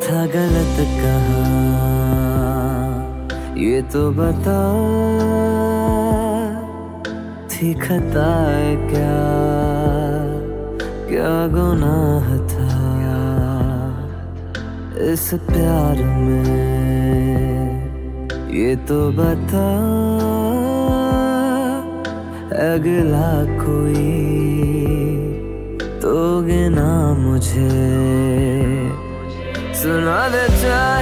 था गलत कहाँ, ये तो बता, थी खता क्या, क्या गुनाह था इस प्यार में, ये तो बता, अगला कोई तो गिना मुझे, सुना दे